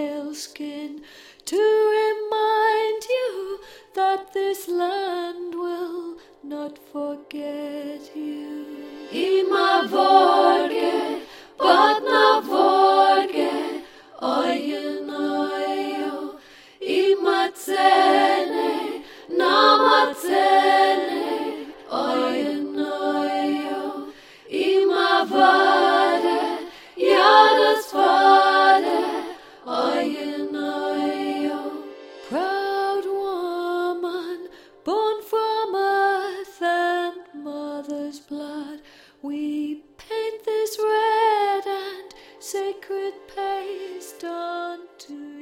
pale skin to remind you that this land will not forget you. Ima vorge, but na vorge, oyo, ima tsene, nama tsene, oyo, ima vade, yadas vade, oyo. Proud woman, born from earth and mother's blood, we paint this red and sacred paste onto